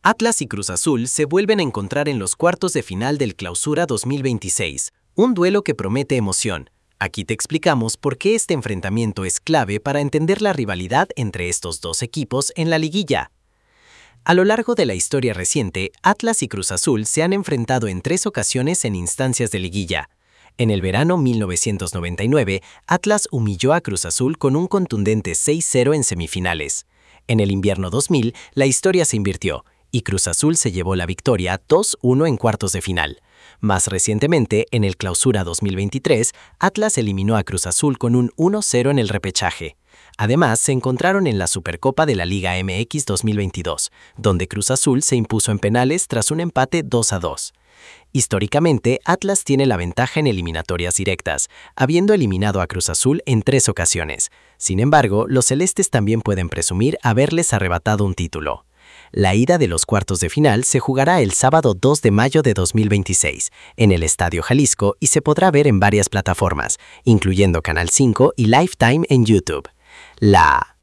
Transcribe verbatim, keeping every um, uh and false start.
Atlas y Cruz Azul se vuelven a encontrar en los cuartos de final del Clausura dos mil veintiséis, un duelo que promete emoción. Aquí te explicamos por qué este enfrentamiento es clave para entender la rivalidad entre estos dos equipos en la liguilla. A lo largo de la historia reciente, Atlas y Cruz Azul se han enfrentado en tres ocasiones en instancias de liguilla. En el verano mil novecientos noventa y nueve, Atlas humilló a Cruz Azul con un contundente seis cero en semifinales. En el invierno dos mil, la historia se invirtió y Cruz Azul se llevó la victoria dos uno en cuartos de final. Más recientemente, en el Clausura dos mil veintitrés, Atlas eliminó a Cruz Azul con un uno cero en el repechaje. Además, se encontraron en la Supercopa de la Liga M X dos mil veintidós, donde Cruz Azul se impuso en penales tras un empate dos a dos. Históricamente, Atlas tiene la ventaja en eliminatorias directas, habiendo eliminado a Cruz Azul en tres ocasiones. Sin embargo, los celestes también pueden presumir haberles arrebatado un título. La ida de los cuartos de final se jugará el sábado dos de mayo de dos mil veintiséis, en el Estadio Jalisco y se podrá ver en varias plataformas, incluyendo Canal cinco y Lifetime en YouTube. La